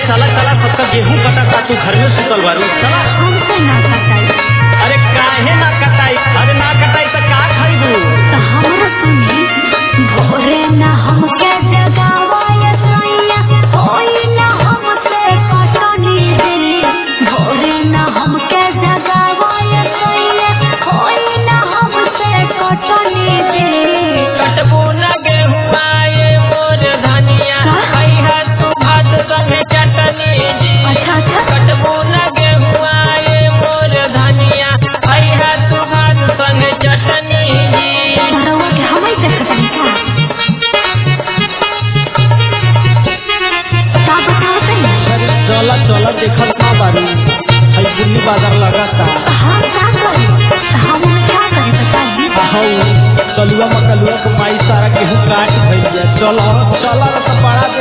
चला चला सबका गेहूं कटा तू घर में सुतल बारू चला। हमसे ना कटाई। अरे काहे ना कटाई? अरे ना कटाई तो का खरीदू? तो हमरा सुनी भोरे ना हमके जगावाय सैया होई ना हमसे कटनी दे। भोरे ना हमके जगावाय सैया होई ना हमसे कटनी दे। कटबू न गेहुआ ये मोर धनिया कहिया तू भात संगे चटनी जी। अच्छा अच्छा कटबू न गेहुआ ये मोर धनिया कहिया तू भात संगे चटनी जी। बरवा के हमें देखतनी का बताओ तनी। अरे चला चला देखल का बारू हई दिल्ली बाजार लगाता। हम का करी हम क्या करी बताइए। हऊ कलुआ मकलुआ को माई सारा गेहूं काट भइल चला चला तो बड़ा